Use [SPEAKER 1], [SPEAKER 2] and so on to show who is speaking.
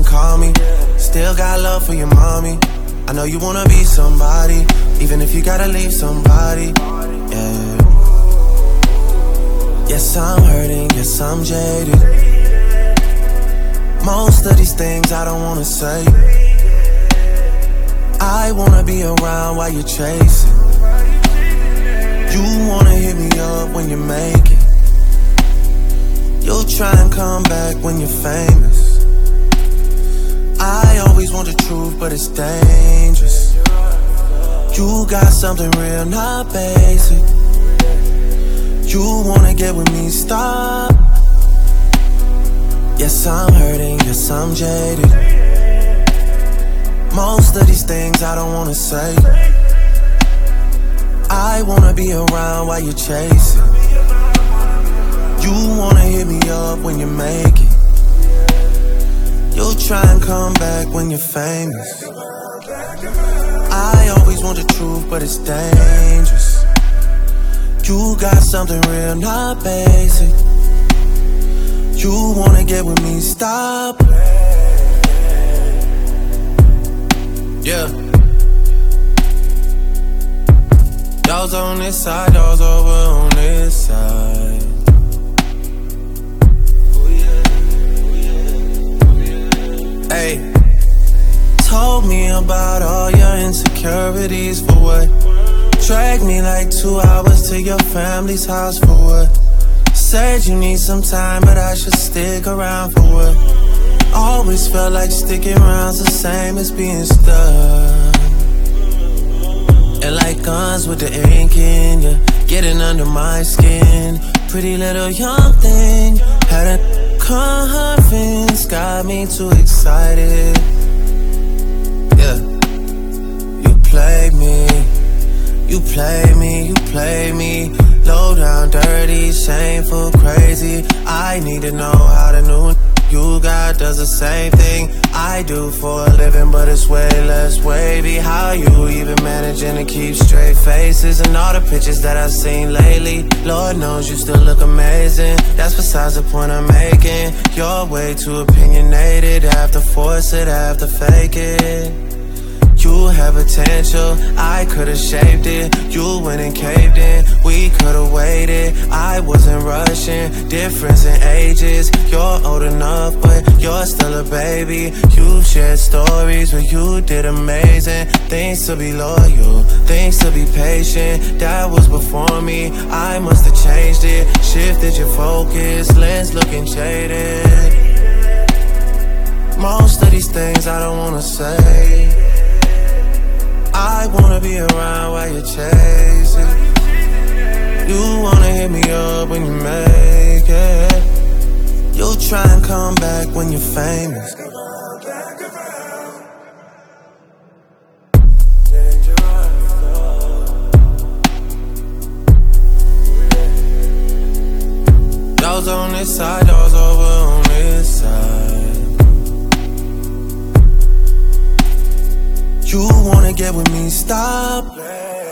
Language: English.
[SPEAKER 1] and call me. Still got love for your mommy. I know you wanna be somebody, even if you gotta leave somebody. Yeah. Yes, I'm hurting, yes, I'm jaded. Most of these things I don't wanna say. I wanna be around while you're chasing. You wanna hit me up when you make it. You'll try and come back when you're famous. I always want the truth, but it's dangerous. You got something real, not basic. You wanna get with me, stop. Yes, I'm hurting, yes, I'm jaded. Most of these things I don't wanna say. I wanna be around while you're chasing. You wanna hit me up when you make it. You'll try and come back when you're famous. I always want the truth, but it's dangerous. You got something real, not basic. You wanna get with me, stop. Yeah. Y'all's on this side, y'all's over on this side. Hey, told me about all your insecurities, for what? Dragged me like 2 hours to your family's house, for what? Said you need some time, but I should stick around, for what? Always felt like sticking around's the same as being stuck. And like guns with the ink in ya, getting under my skin. Pretty little young thing, had a confidence, got me too excited. Yeah, you played me, you played me, you played me. Low down, dirty, shameful, crazy. I need to know how the new you got does the same thing I do for a living, but it's way less wavy. How you even managing to keep straight faces? And all the pictures that I've seen lately, Lord knows you still look amazing. That's besides the point I'm making. You're way too opinionated, have to force it, have to fake it. You have potential, I could've shaped it. You went and caved in, we could've waited. I wasn't rushing, difference in ages. You're old enough, but you're still a baby. You've shared stories where you did amazing. Things to be loyal, things to be patient. That was before me, I must've changed it. Shifted your focus, lens looking jaded. Most of these things I don't wanna say. I wanna be around while you're chasing. You wanna hit me up when you make it. You'll try and come back when you're famous. Y'all's on this side, y'all's over on this side. You wanna get with me, stop.